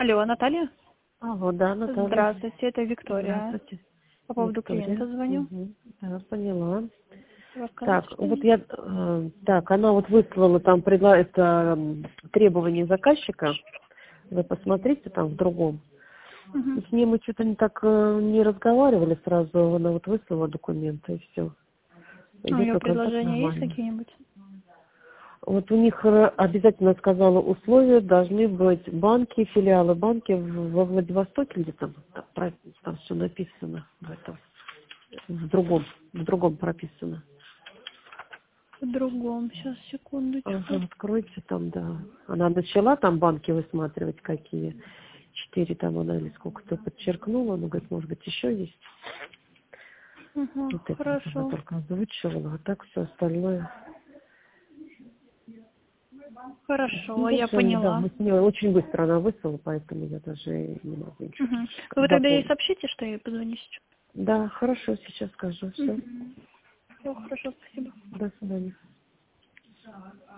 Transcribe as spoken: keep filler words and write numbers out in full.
Алло, Наталья? Алло, да, Наталья. Здравствуйте, это Виктория. Здравствуйте. По поводу Виктория. клиента звоню. Угу. Да, поняла. Рассказывайте, Так, что вот есть. я, э, так, она вот выслала там предла... это м, требования заказчика. Вы посмотрите там в другом. Мгм. С ней мы что-то не так э, не разговаривали сразу. Она вот выслала документы и все. У Идет нее контакт предложения есть нормально. какие-нибудь? Вот у них э, обязательно сказала условия должны быть банки, филиалы банки в- во Владивостоке, где там, там, про- там все написано в этом, в другом, в другом прописано. В другом. Сейчас, секундочку. Ага, откройте там, да. Она начала там банки высматривать какие. Четыре там она или сколько-то подчеркнула. Она говорит, может быть, еще есть. Угу, Вот это вот она хорошо. только озвучивала, а так все остальное. Хорошо, Ну, я дальше, да, поняла. мы с ней очень быстро она выслала, поэтому я даже не могу ничего Угу. Вы тогда ей дополнить. сообщите, что я ей позвоните? Да, хорошо, сейчас скажу. Все. Угу. Все, хорошо, спасибо. До свидания.